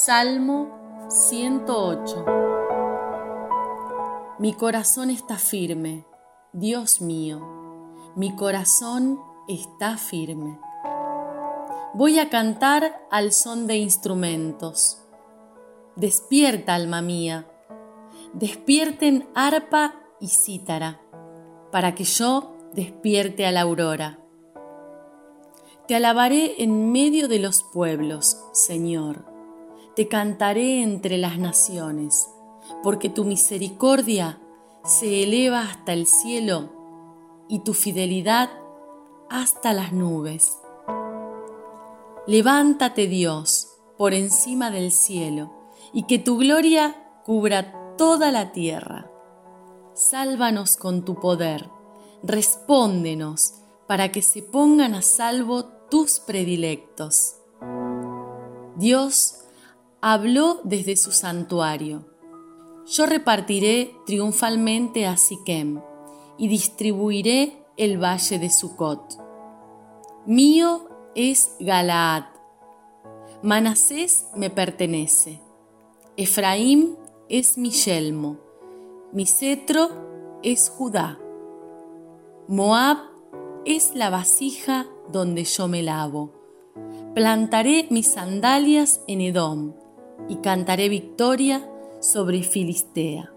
Salmo 108. Mi corazón está firme, Dios mío, mi corazón está firme. Voy a cantar al son de instrumentos. Despierta, alma mía, despierten arpa y cítara, para que yo despierte a la aurora. Te alabaré en medio de los pueblos, Señor. Te cantaré entre las naciones, porque tu misericordia se eleva hasta el cielo y tu fidelidad hasta las nubes. Levántate, Dios, por encima del cielo, y que tu gloria cubra toda la tierra. Sálvanos con tu poder, respóndenos para que se pongan a salvo tus predilectos. Dios habló desde su santuario. Yo repartiré triunfalmente a Siquem y distribuiré el valle de Sucot. Mío es Galaad. Manasés me pertenece. Efraín es mi yelmo. Mi cetro es Judá. Moab es la vasija donde yo me lavo. Plantaré mis sandalias en Edom y cantaré victoria sobre Filistea.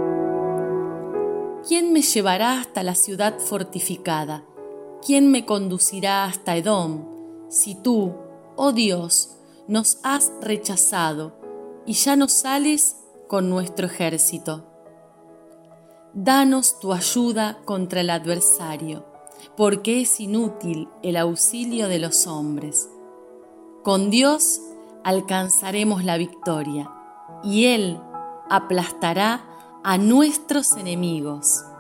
¿Quién me llevará hasta la ciudad fortificada? ¿Quién me conducirá hasta Edom? Si tú, oh Dios, nos has rechazado y ya no sales con nuestro ejército. Danos tu ayuda contra el adversario, porque es inútil el auxilio de los hombres. Con Dios alcanzaremos la victoria, y Él aplastará a nuestros enemigos.